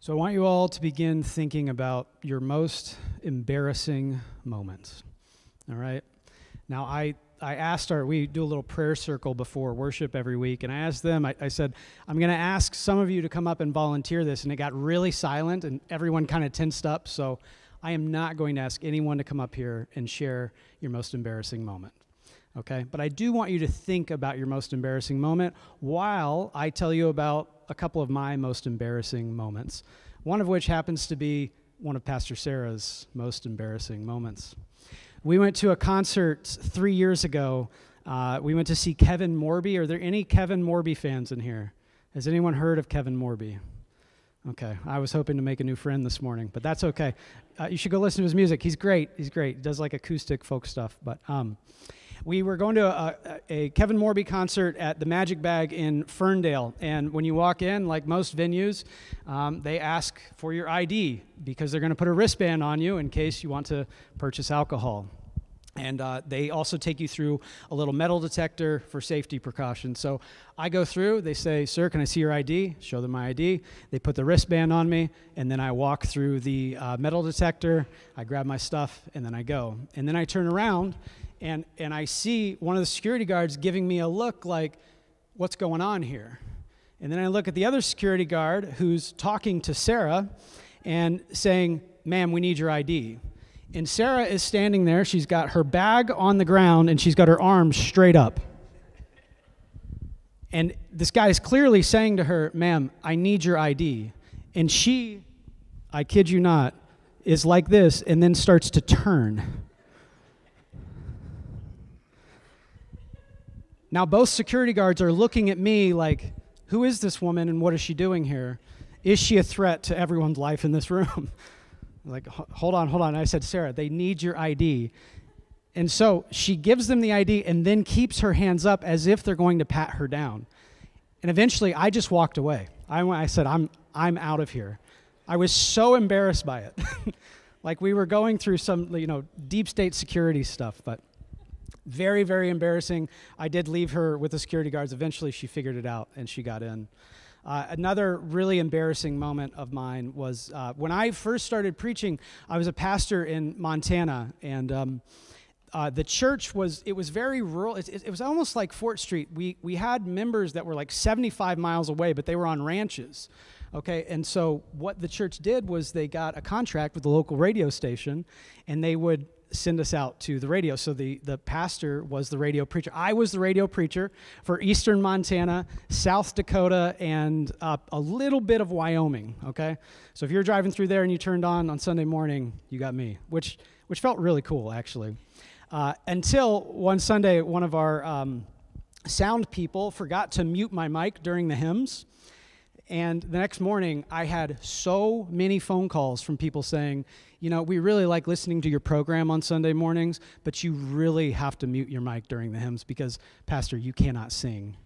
So I want you all to begin thinking about your most embarrassing moments, all right? Now, I asked we do a little prayer circle before worship every week, and I asked them, I said, I'm going to ask some of you to come up and volunteer this, and it got really silent, and everyone kind of tensed up, so I am not going to ask anyone to come up here and share your most embarrassing moment, okay? But I do want you to think about your most embarrassing moment while I tell you about a couple of my most embarrassing moments, one of which happens to be one of Pastor Sarah's most embarrassing moments. We went to a concert 3 years ago. We went to see Kevin Morby. Are there any Kevin Morby fans in here? Has anyone heard of Kevin Morby? Okay, I was hoping to make a new friend this morning, but that's okay. You should go listen to his music. He's great. He does like acoustic folk stuff, but we were going to a Kevin Morby concert at the Magic Bag in Ferndale, and when you walk in, like most venues, they ask for your ID because they're going to put a wristband on you in case you want to purchase alcohol. And they also take you through a little metal detector for safety precautions. So I go through, they say, "Sir, can I see your ID?" Show them my ID. They put the wristband on me, and then I walk through the metal detector, I grab my stuff, and then I go. And then I turn around, and I see one of the security guards giving me a look like, what's going on here? And then I look at the other security guard who's talking to Sarah and saying, "Ma'am, we need your ID." And Sarah is standing there. She's got her bag on the ground, and she's got her arms straight up. And this guy is clearly saying to her, "Ma'am, I need your ID." And she, I kid you not, is like this and then starts to turn. Now, both security guards are looking at me like, who is this woman and what is she doing here? Is she a threat to everyone's life in this room? Like, hold on. I said, "Sarah, they need your ID." And so she gives them the ID and then keeps her hands up as if they're going to pat her down. And eventually, I just walked away. I said, I'm out of here. I was so embarrassed by it. Like we were going through some, deep state security stuff, but very, very embarrassing. I did leave her with the security guards. Eventually, she figured it out, and she got in. Another really embarrassing moment of mine was when I first started preaching. I was a pastor in Montana, and the church was very rural. It was almost like Fort Street. We had members that were like 75 miles away, but they were on ranches. Okay, and so what the church did was they got a contract with the local radio station, and they would send us out to the radio. So the pastor was the radio preacher. I was the radio preacher for eastern Montana, South Dakota, and a little bit of Wyoming, okay? So if you're driving through there and you turned on Sunday morning, you got me, which felt really cool, actually. Until one Sunday, one of our sound people forgot to mute my mic during the hymns. And the next morning, I had so many phone calls from people saying, "We really like listening to your program on Sunday mornings, but you really have to mute your mic during the hymns because, Pastor, you cannot sing."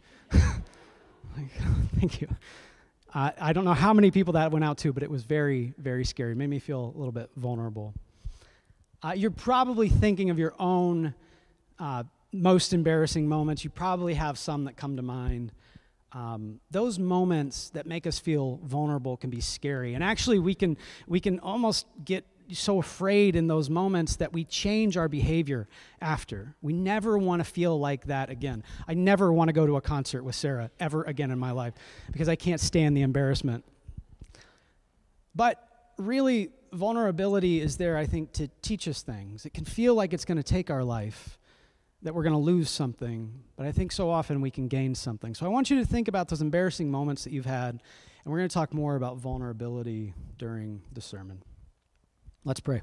Thank you. I don't know how many people that went out to, but it was very, very scary. It made me feel a little bit vulnerable. You're probably thinking of your own most embarrassing moments. You probably have some that come to mind. Those moments that make us feel vulnerable can be scary. And actually, we can almost get so afraid in those moments that we change our behavior after. We never want to feel like that again. I never want to go to a concert with Sarah ever again in my life because I can't stand the embarrassment. But really, vulnerability is there, I think, to teach us things. It can feel like it's going to take our life, that we're going to lose something, but I think so often we can gain something. So I want you to think about those embarrassing moments that you've had, and we're going to talk more about vulnerability during the sermon. Let's pray.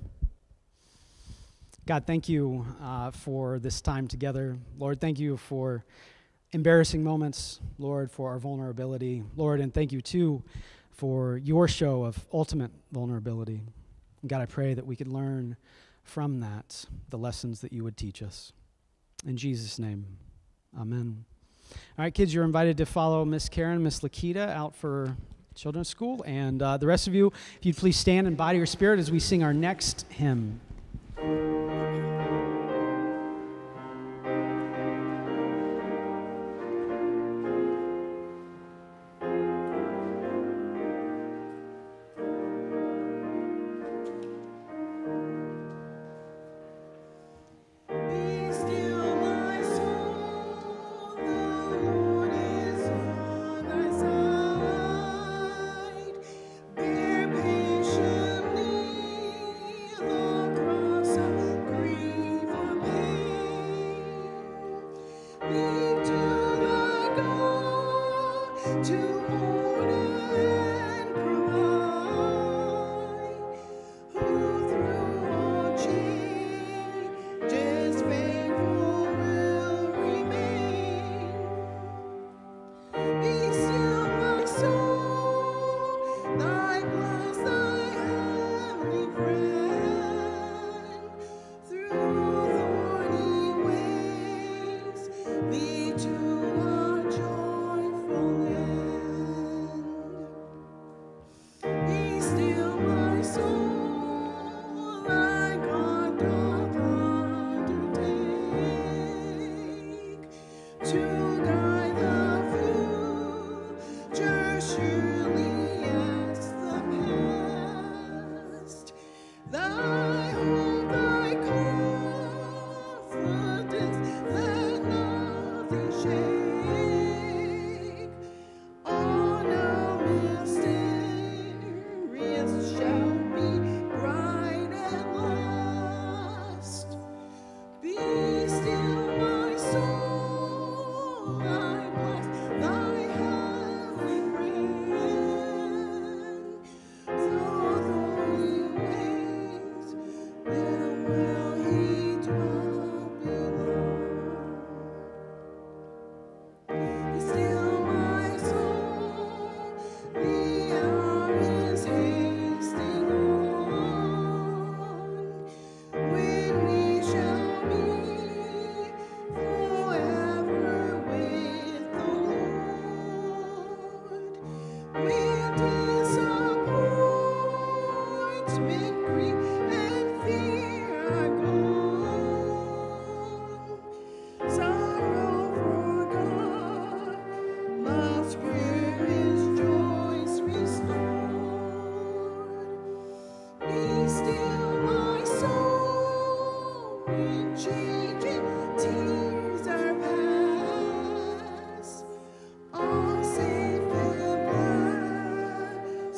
God, thank you for this time together. Lord, thank you for embarrassing moments, Lord, for our vulnerability. Lord, and thank you, too, for your show of ultimate vulnerability. And God, I pray that we could learn from that the lessons that you would teach us. In Jesus' name, amen. All right, kids, you're invited to follow Miss Karen, Miss Lakita out for children's school. And the rest of you, if you'd please stand and body your spirit as we sing our next hymn.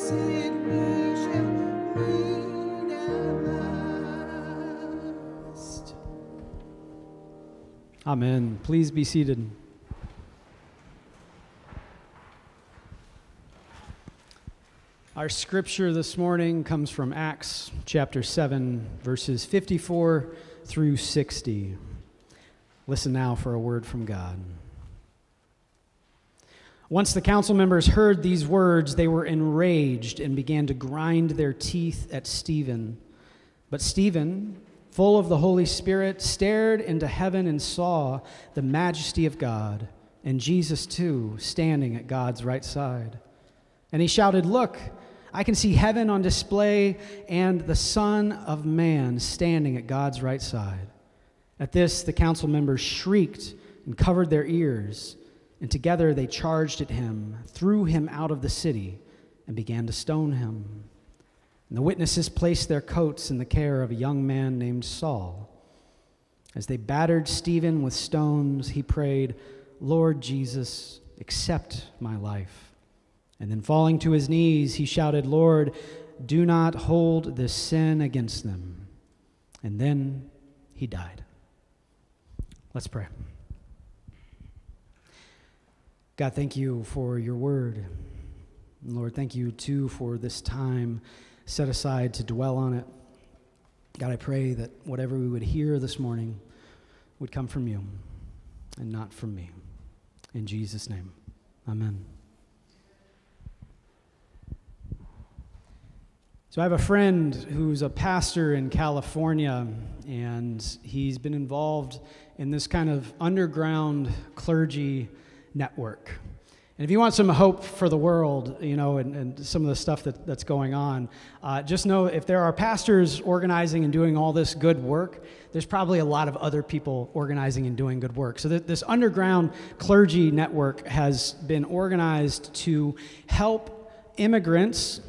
blessed we shall meet at last. Amen. Please be seated. Our scripture this morning comes from Acts chapter 7, verses 54 through 60. Listen now for a word from God. Once the council members heard these words, they were enraged and began to grind their teeth at Stephen. But Stephen, full of the Holy Spirit, stared into heaven and saw the majesty of God, and Jesus too, standing at God's right side. And he shouted, "Look, I can see heaven on display and the Son of Man standing at God's right side." At this, the council members shrieked and covered their ears, and together they charged at him, threw him out of the city, and began to stone him. And the witnesses placed their coats in the care of a young man named Saul. As they battered Stephen with stones, he prayed, "Lord Jesus, accept my life." And then falling to his knees, he shouted, "Lord, do not hold this sin against them." And then he died. Let's pray. God, thank you for your word. And Lord, thank you too for this time set aside to dwell on it. God, I pray that whatever we would hear this morning would come from you and not from me. In Jesus' name, amen. So I have a friend who's a pastor in California, and he's been involved in this kind of underground clergy network. And if you want some hope for the world, and some of the stuff that's going on, just know if there are pastors organizing and doing all this good work, there's probably a lot of other people organizing and doing good work. So this underground clergy network has been organized to help immigrants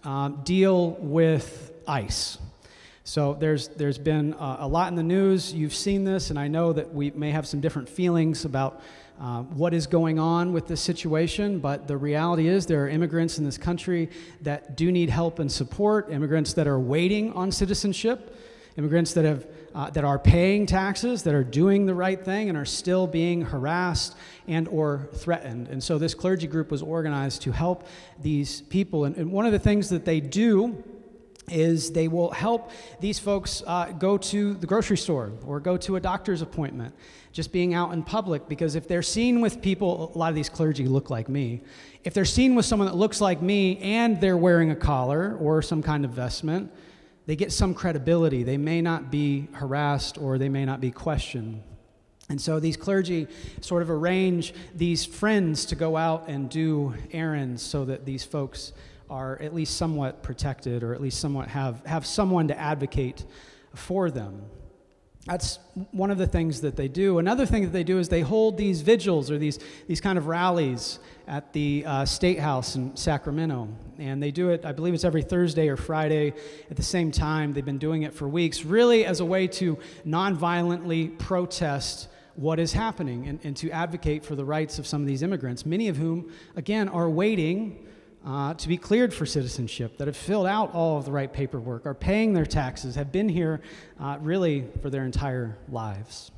deal with ICE. So there's been a lot in the news. You've seen this, and I know that we may have some different feelings about what is going on with this situation, but the reality is there are immigrants in this country that do need help and support, immigrants that are waiting on citizenship, immigrants that are paying taxes, that are doing the right thing and are still being harassed and or threatened. And so this clergy group was organized to help these people. And one of the things that they do is they will help these folks go to the grocery store or go to a doctor's appointment, just being out in public. Because if they're seen with people, a lot of these clergy look like me, if they're seen with someone that looks like me and they're wearing a collar or some kind of vestment, they get some credibility. They may not be harassed or they may not be questioned. And so these clergy sort of arrange these friends to go out and do errands so that these folks are at least somewhat protected, or at least somewhat have someone to advocate for them. That's one of the things that they do. Another thing that they do is they hold these vigils or these kind of rallies at the State House in Sacramento. And they do it, I believe it's every Thursday or Friday at the same time. They've been doing it for weeks, really as a way to nonviolently protest what is happening and to advocate for the rights of some of these immigrants, many of whom, again, are waiting to be cleared for citizenship, that have filled out all of the right paperwork, are paying their taxes, have been here really for their entire lives.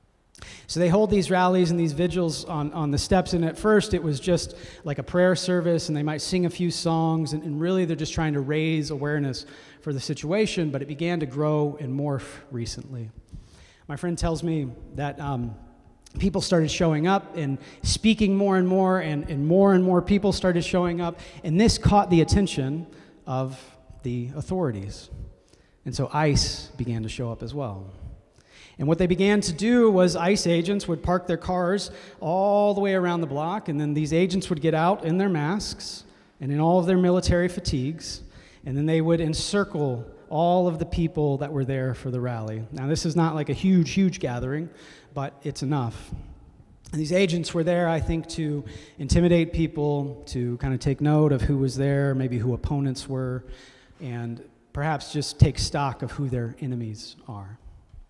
So they hold these rallies and these vigils on the steps, and at first it was just like a prayer service, and they might sing a few songs, and really they're just trying to raise awareness for the situation, but it began to grow and morph recently. My friend tells me that people started showing up and speaking more and more people started showing up, and this caught the attention of the authorities. And so ICE began to show up as well. And what they began to do was ICE agents would park their cars all the way around the block, and then these agents would get out in their masks and in all of their military fatigues, and then they would encircle all of the people that were there for the rally. Now, this is not like a huge gathering, but it's enough. And these agents were there, I think, to intimidate people, to kind of take note of who was there, maybe who opponents were, and perhaps just take stock of who their enemies are.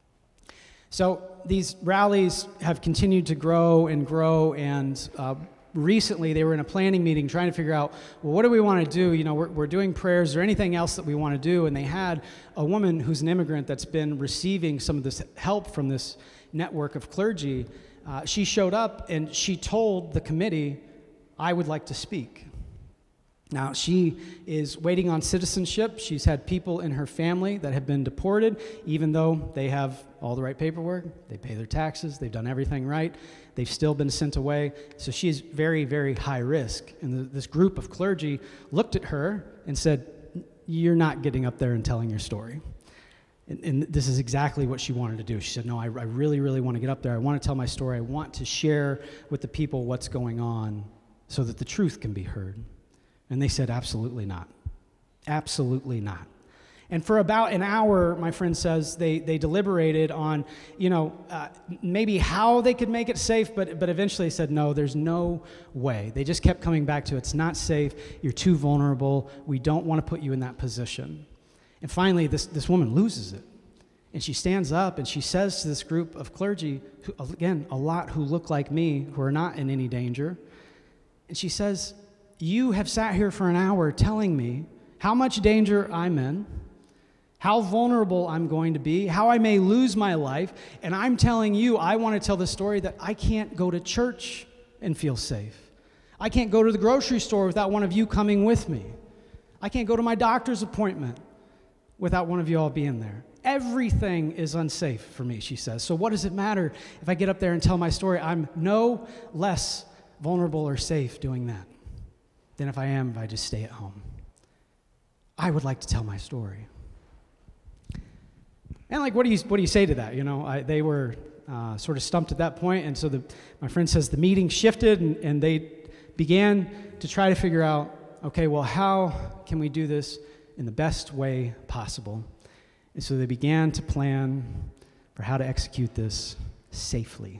So these rallies have continued to grow, and recently they were in a planning meeting trying to figure out, well, what do we want to do? You know, we're doing prayers. Is there anything else that we want to do? And they had a woman who's an immigrant that's been receiving some of this help from this network of clergy. She showed up and she told the committee, I would like to speak. Now, she is waiting on citizenship. She's had people in her family that have been deported, even though they have all the right paperwork, they pay their taxes, they've done everything right, they've still been sent away. So she's very, very high risk. And this group of clergy looked at her and said, you're not getting up there and telling your story. And this is exactly what she wanted to do. She said, no, I really, really want to get up there. I want to tell my story. I want to share with the people what's going on so that the truth can be heard. And they said, absolutely not. Absolutely not. And for about an hour, my friend says, they deliberated on, maybe how they could make it safe, but eventually said, no, there's no way. They just kept coming back to, it's not safe, you're too vulnerable, we don't want to put you in that position. And finally, this woman loses it. And she stands up and she says to this group of clergy, who, again, a lot who look like me, who are not in any danger, and she says, you have sat here for an hour telling me how much danger I'm in, how vulnerable I'm going to be, how I may lose my life, and I'm telling you I want to tell the story that I can't go to church and feel safe. I can't go to the grocery store without one of you coming with me. I can't go to my doctor's appointment without one of you all being there. Everything is unsafe for me, she says. So what does it matter if I get up there and tell my story? I'm no less vulnerable or safe doing that than if I just stay at home. I would like to tell my story. And what do you say to that? They were sort of stumped at that point, and so my friend says the meeting shifted, and they began to try to figure out, okay, well, how can we do this in the best way possible? And so they began to plan for how to execute this safely.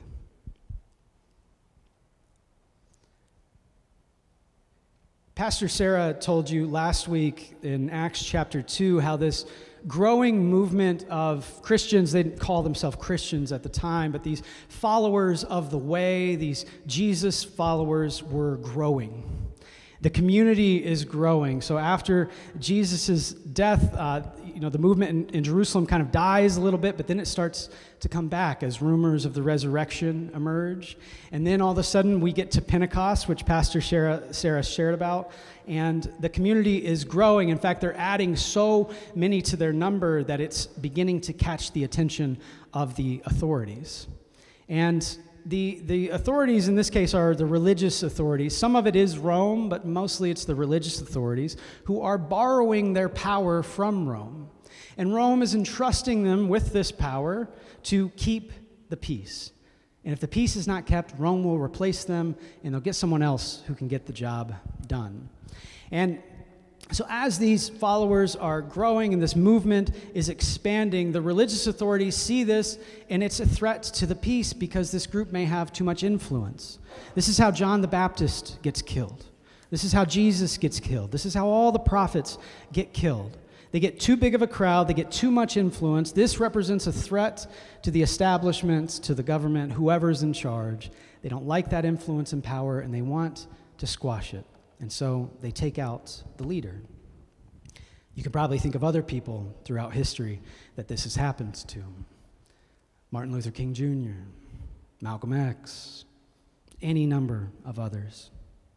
Pastor Sarah told you last week in Acts chapter 2 how this growing movement of Christians, they didn't call themselves Christians at the time, but these followers of the way, these Jesus followers were growing. The community is growing. So after Jesus' death, the movement in Jerusalem kind of dies a little bit, but then it starts to come back as rumors of the resurrection emerge. And then all of a sudden we get to Pentecost, which Pastor Sarah shared about, and the community is growing. In fact, they're adding so many to their number that it's beginning to catch the attention of the authorities. And the authorities in this case are the religious authorities. Some of it is Rome, but mostly it's the religious authorities who are borrowing their power from Rome. And Rome is entrusting them with this power to keep the peace. And if the peace is not kept, Rome will replace them, and they'll get someone else who can get the job done. And so as these followers are growing and this movement is expanding, the religious authorities see this, and it's a threat to the peace because this group may have too much influence. This is how John the Baptist gets killed. This is how Jesus gets killed. This is how all the prophets get killed. They get too big of a crowd. They get too much influence. This represents a threat to the establishments, to the government, whoever's in charge. They don't like that influence and power, and they want to squash it. And so they take out the leader. You could probably think of other people throughout history that this has happened to. Martin Luther King Jr., Malcolm X, any number of others.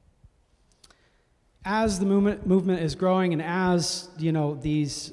As the movement is growing, and as these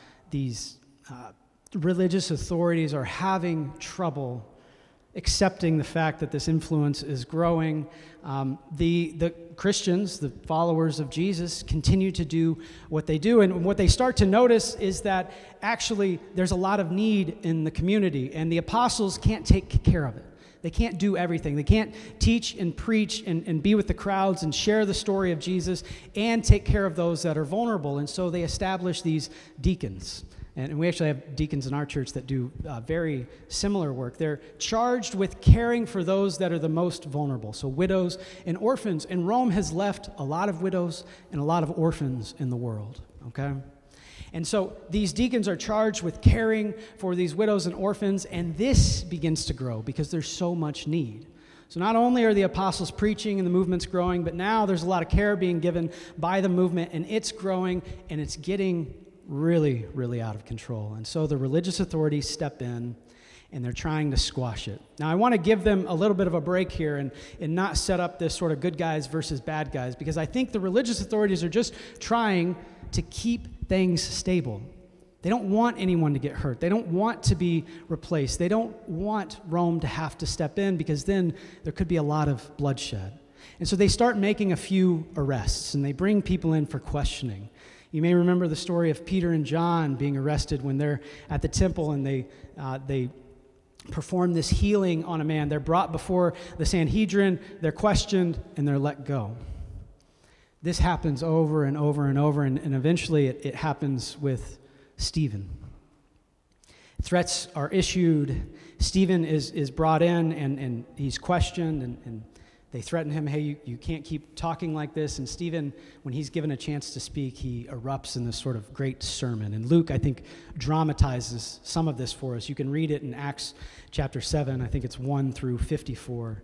religious authorities are having trouble accepting the fact that this influence is growing, the Christians, the followers of Jesus, continue to do what they do. And what they start to notice is that actually there's a lot of need in the community, and the apostles can't take care of it. They can't do everything. They can't teach and preach and be with the crowds and share the story of Jesus and take care of those that are vulnerable. And so they establish these deacons. And we actually have deacons in our church that do very similar work. They're charged with caring for those that are the most vulnerable, so widows and orphans. And Rome has left a lot of widows and a lot of orphans in the world, okay? And so these deacons are charged with caring for these widows and orphans, and this begins to grow because there's so much need. So not only are the apostles preaching and the movement's growing, but now there's a lot of care being given by the movement, and it's growing, and it's getting really, really out of control. And so the religious authorities step in, and they're trying to squash it. Now, I want to give them a little bit of a break here and not set up this sort of good guys versus bad guys, because I think the religious authorities are just trying to keep things stable. They don't want anyone to get hurt. They don't want to be replaced. They don't want Rome to have to step in, because then there could be a lot of bloodshed. And so they start making a few arrests, and they bring people in for questioning. You may remember the story of Peter and John being arrested when they're at the temple, and they perform this healing on a man. They're brought before the Sanhedrin, they're questioned, and they're let go. This happens over and over and over, and eventually it happens with Stephen. Threats are issued. Stephen is brought in, and he's questioned, and they threaten him, hey, you can't keep talking like this. And Stephen, when he's given a chance to speak, he erupts in this sort of great sermon. And Luke, I think, dramatizes some of this for us. You can read it in Acts chapter 7. I think it's 1 through 54.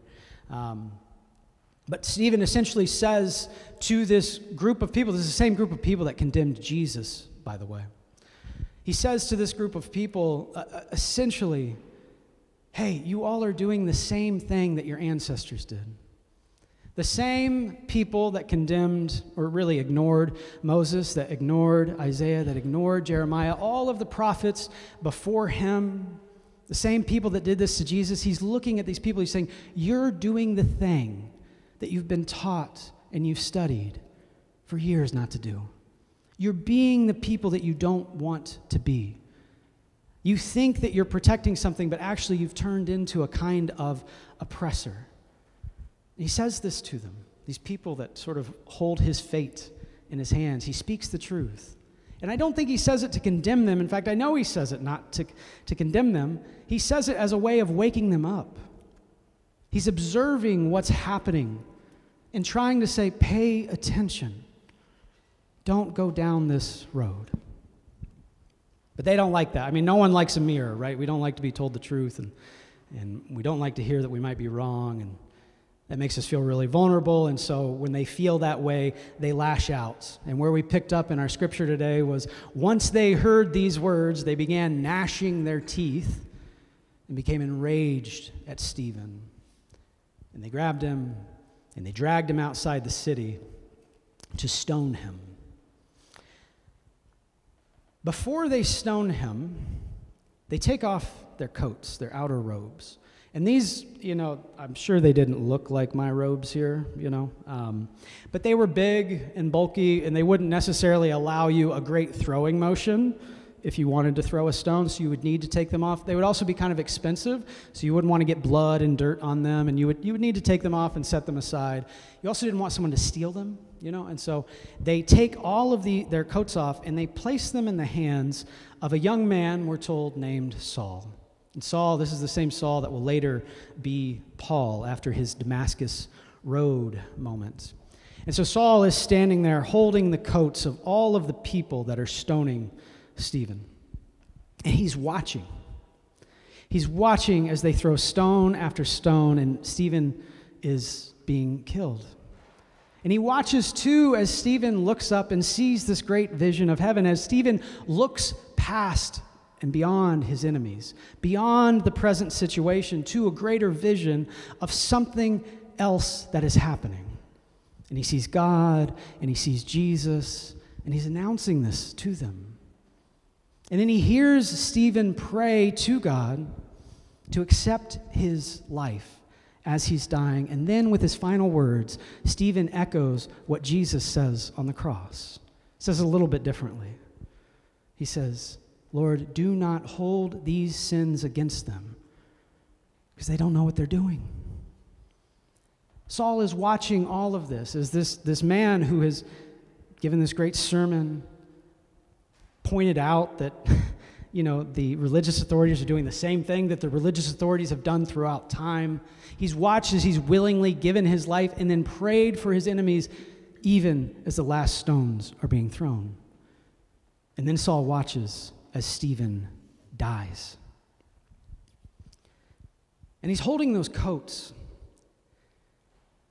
But Stephen essentially says to this group of people, this is the same group of people that condemned Jesus, by the way. He says to this group of people, essentially, hey, you all are doing the same thing that your ancestors did. The same people that condemned, or really ignored Moses, that ignored Isaiah, that ignored Jeremiah, all of the prophets before him, the same people that did this to Jesus, he's looking at these people, he's saying, you're doing the thing that you've been taught and you've studied for years not to do. You're being the people that you don't want to be. You think that you're protecting something, but actually you've turned into a kind of oppressor. He says this to them, these people that sort of hold his fate in his hands. He speaks the truth. And I don't think he says it to condemn them. In fact, I know he says it not to condemn them. He says it as a way of waking them up. He's observing what's happening and trying to say, pay attention. Don't go down this road. But they don't like that. I mean, no one likes a mirror, right? We don't like to be told the truth, and we don't like to hear that we might be wrong, and that makes us feel really vulnerable. And so when they feel that way, they lash out. And where we picked up in our scripture today was, once they heard these words, they began gnashing their teeth and became enraged at Stephen. And they grabbed him, and they dragged him outside the city to stone him. Before they stone him, they take off their coats, their outer robes. And these, I'm sure they didn't look like my robes here, but they were big and bulky, and they wouldn't necessarily allow you a great throwing motion if you wanted to throw a stone, so you would need to take them off. They would also be kind of expensive, so you wouldn't want to get blood and dirt on them, and you would need to take them off and set them aside. You also didn't want someone to steal them, and so they take all of their coats off, and they place them in the hands of a young man, we're told, named Saul. And Saul, this is the same Saul that will later be Paul after his Damascus Road moment. And so Saul is standing there holding the coats of all of the people that are stoning Stephen. And he's watching. He's watching as they throw stone after stone, and Stephen is being killed. And he watches too as Stephen looks up and sees this great vision of heaven, as Stephen looks past and beyond his enemies, beyond the present situation, to a greater vision of something else that is happening. And he sees God, and he sees Jesus, and he's announcing this to them. And then he hears Stephen pray to God to accept his life as he's dying. And then with his final words, Stephen echoes what Jesus says on the cross. He says it a little bit differently. He says, Lord, do not hold these sins against them, because they don't know what they're doing. Saul is watching all of this as this man who has given this great sermon pointed out that, the religious authorities are doing the same thing that the religious authorities have done throughout time. He's watched as he's willingly given his life and then prayed for his enemies, even as the last stones are being thrown. And then Saul watches as Stephen dies. And he's holding those coats,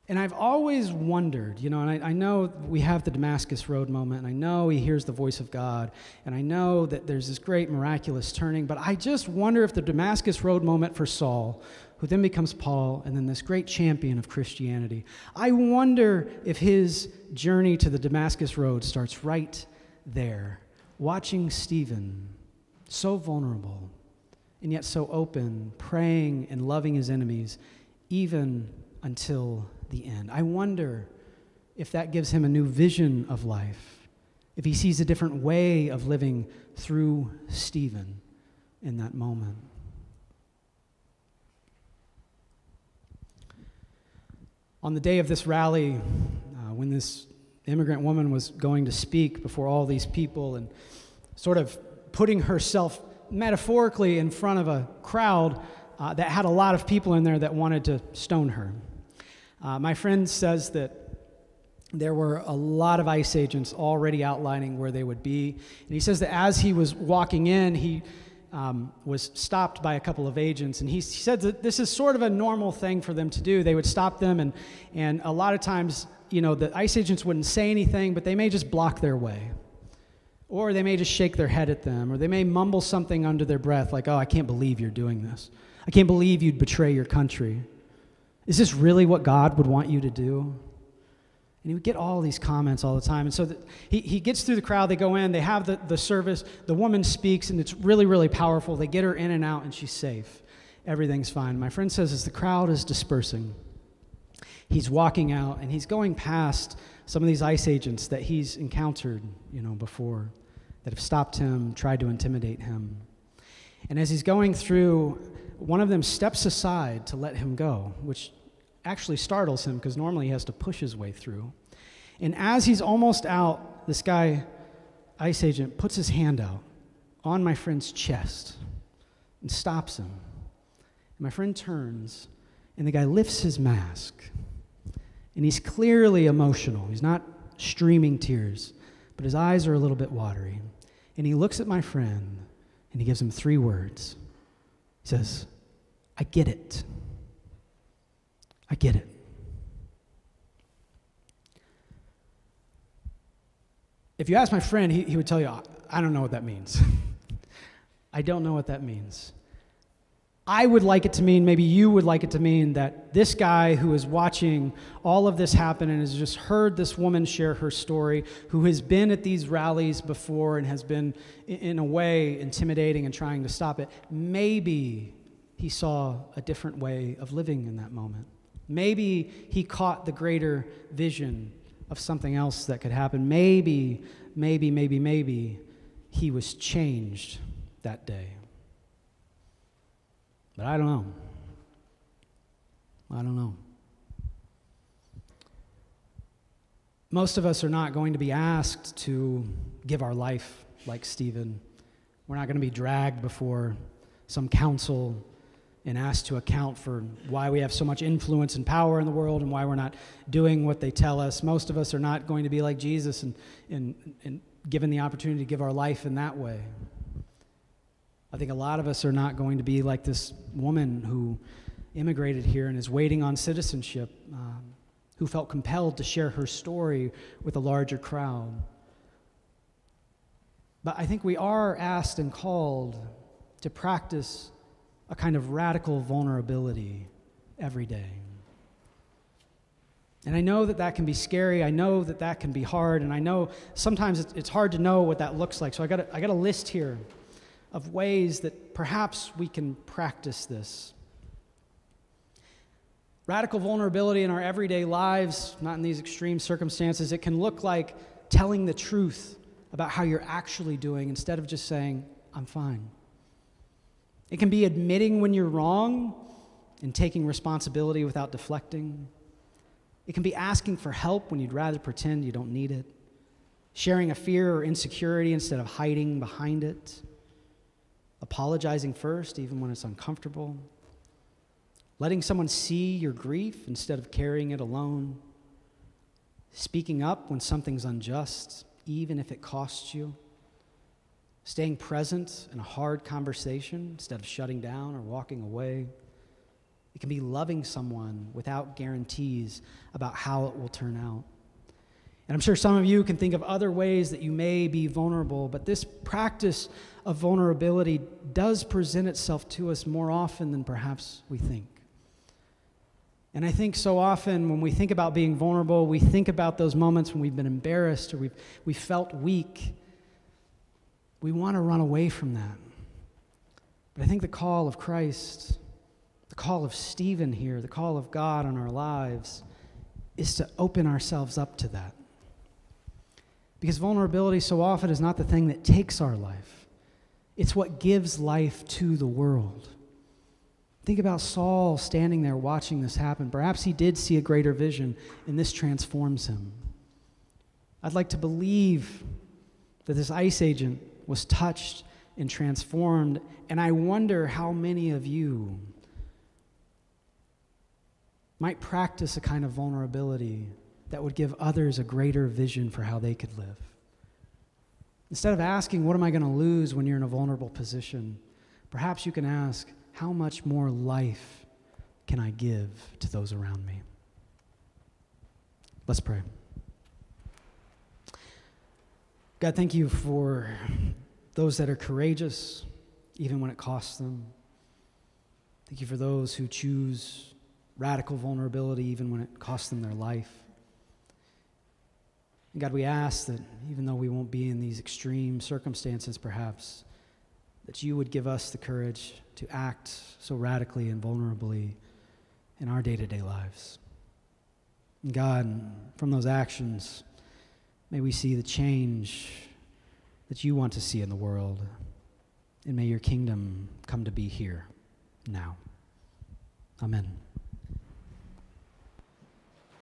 And I've always wondered, and I know we have the Damascus Road moment, and I know he hears the voice of God, and I know that there's this great miraculous turning, but I just wonder if the Damascus Road moment for Saul, who then becomes Paul, and then this great champion of Christianity, I wonder if his journey to the Damascus Road starts right there, watching Stephen, so vulnerable, and yet so open, praying and loving his enemies, even until the end. I wonder if that gives him a new vision of life, if he sees a different way of living through Stephen in that moment. On the day of this rally, when this immigrant woman was going to speak before all these people and sort of putting herself metaphorically in front of a crowd that had a lot of people in there that wanted to stone her. My friend says that there were a lot of ICE agents already outlining where they would be. And he says that as he was walking in, he was stopped by a couple of agents. And he said that this is sort of a normal thing for them to do. They would stop them, and a lot of times, the ICE agents wouldn't say anything, but they may just block their way. Or they may just shake their head at them, or they may mumble something under their breath like, "Oh, I can't believe you're doing this. I can't believe you'd betray your country. Is this really what God would want you to do?" And he would get all these comments all the time. And so he gets through the crowd, they go in, they have the service, the woman speaks, and it's really, really powerful. They get her in and out, and she's safe. Everything's fine. My friend says as the crowd is dispersing, he's walking out, and he's going past some of these ICE agents that he's encountered, before, that have stopped him, tried to intimidate him. And as he's going through, one of them steps aside to let him go, which actually startles him because normally he has to push his way through. And as he's almost out, this guy, ICE agent, puts his hand out on my friend's chest and stops him. And my friend turns, and the guy lifts his mask. And he's clearly emotional. He's not streaming tears, but his eyes are a little bit watery. And he looks at my friend, and he gives him 3 words. He says, "I get it. I get it." If you ask my friend, he would tell you, "I don't know what that means." I don't know what that means. I would like it to mean, maybe you would like it to mean, that this guy who is watching all of this happen and has just heard this woman share her story, who has been at these rallies before and has been, in a way, intimidating and trying to stop it, maybe he saw a different way of living in that moment. Maybe he caught the greater vision of something else that could happen. Maybe he was changed that day. But I don't know. Most of us are not going to be asked to give our life like Stephen. We're not going to be dragged before some council and asked to account for why we have so much influence and power in the world and why we're not doing what they tell us. Most of us are not going to be like Jesus and given the opportunity to give our life in that way. I think a lot of us are not going to be like this woman who immigrated here and is waiting on citizenship, who felt compelled to share her story with a larger crowd. But I think we are asked and called to practice a kind of radical vulnerability every day. And I know that can be scary. I know that can be hard. And I know sometimes it's hard to know what that looks like. So I got a list here of ways that perhaps we can practice this. Radical vulnerability in our everyday lives, not in these extreme circumstances, it can look like telling the truth about how you're actually doing instead of just saying, "I'm fine." It can be admitting when you're wrong and taking responsibility without deflecting. It can be asking for help when you'd rather pretend you don't need it. Sharing a fear or insecurity instead of hiding behind it. Apologizing first, even when it's uncomfortable. Letting someone see your grief instead of carrying it alone. Speaking up when something's unjust, even if it costs you. Staying present in a hard conversation instead of shutting down or walking away. It can be loving someone without guarantees about how it will turn out. And I'm sure some of you can think of other ways that you may be vulnerable, but this practice of vulnerability does present itself to us more often than perhaps we think. And I think so often when we think about being vulnerable, we think about those moments when we've been embarrassed or we felt weak. We want to run away from that. But I think the call of Christ, the call of Stephen here, the call of God on our lives is to open ourselves up to that. Because vulnerability so often is not the thing that takes our life. It's what gives life to the world. Think about Saul standing there watching this happen. Perhaps he did see a greater vision, and this transforms him. I'd like to believe that this ICE agent was touched and transformed, and I wonder how many of you might practice a kind of vulnerability that would give others a greater vision for how they could live. Instead of asking, what am I going to lose when you're in a vulnerable position, perhaps you can ask, how much more life can I give to those around me? Let's pray. God, thank you for those that are courageous, even when it costs them. Thank you for those who choose radical vulnerability, even when it costs them their life. And God, we ask that even though we won't be in these extreme circumstances, perhaps, that you would give us the courage to act so radically and vulnerably in our day-to-day lives. And God, from those actions, may we see the change that you want to see in the world, and may your kingdom come to be here now. Amen.